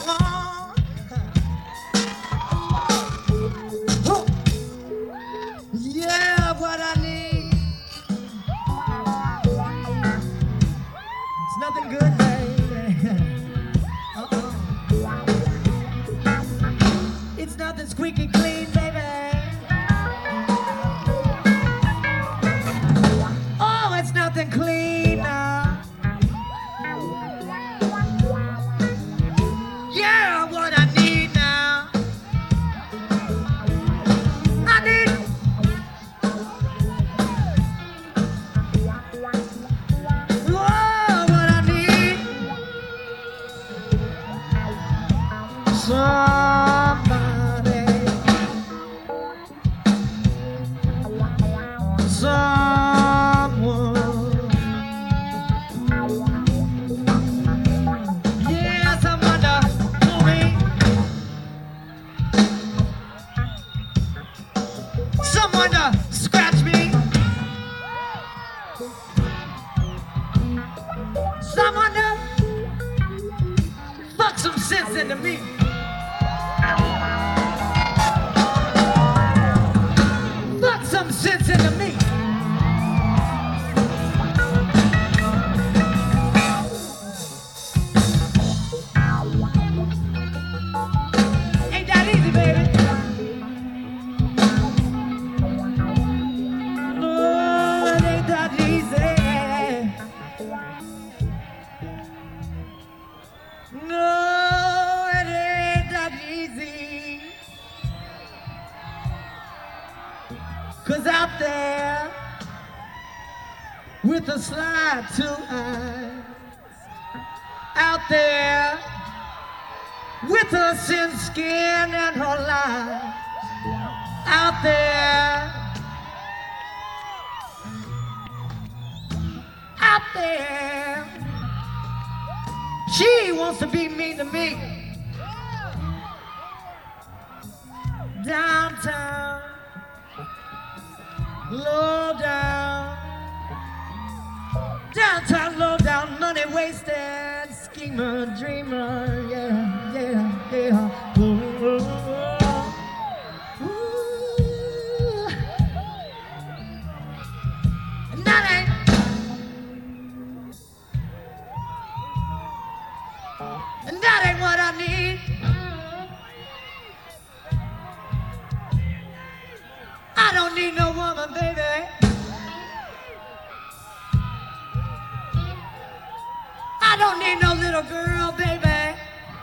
want. Oh, yeah, what I need. It's nothing good, baby. It's nothing squeaky clean, baby. Oh, it's nothing clean now. Yeah, what I need now. I need. Oh, what I need. Somebody. Someone. Yeah, someone to pull me. Someone to scratch me. Someone to fuck some sense into me. Fuck some sense into me. Ain't that easy, baby? No, it ain't that easy. No, it ain't that easy. 'Cause out there, with a slide to eyes, out there, with her thin skin and her lies, out there, out there, she wants to be mean to me. Downtown, low down, downtown, low down, money wasted, schemer, dreamer, yeah, yeah, yeah. Ooh, ooh, ooh. And that ain't what I need. I don't need no woman, baby. I don't need no little girl, baby.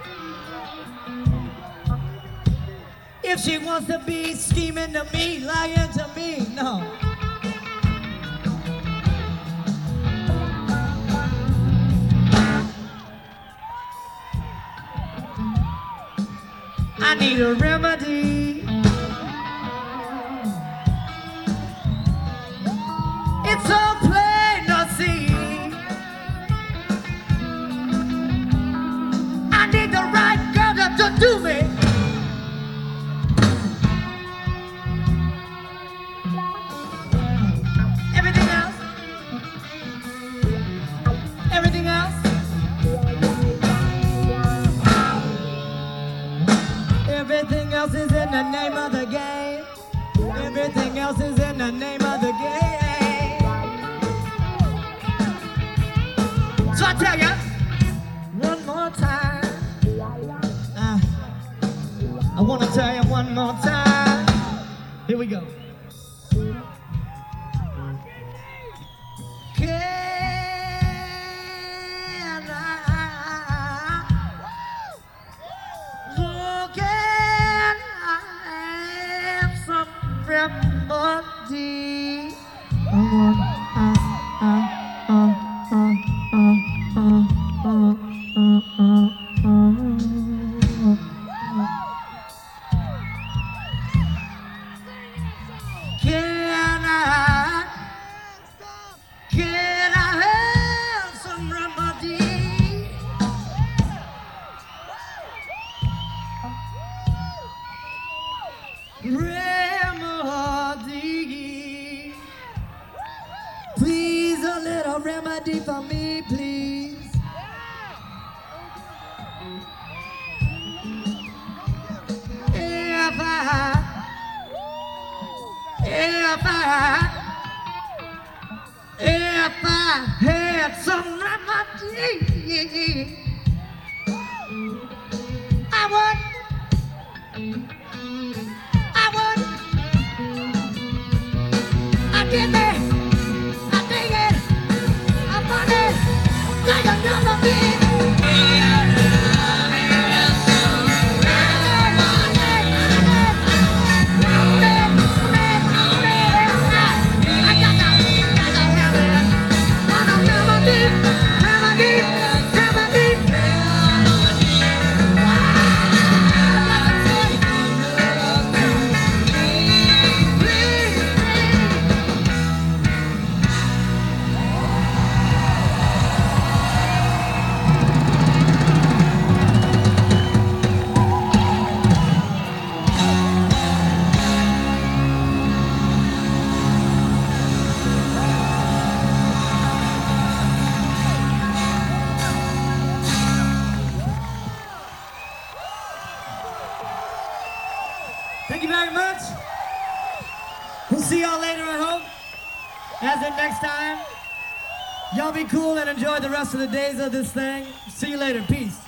If she wants to be scheming to me, lying to me, no. I need a remedy. It's so plain to see. I need the right girl to do me. Everything else, everything else, everything else is in the name of the game. Everything else is in the name of the game. So I tell you, one more time. I want to tell you one more time. Here we go. Can I look and have some remedy? If I had some remedy, I would, I did it, I dig it, I want it, like another beat. Thank you very much. We'll see y'all later, I hope. As in next time. Y'all be cool and enjoy the rest of the days of this thing. See you later. Peace.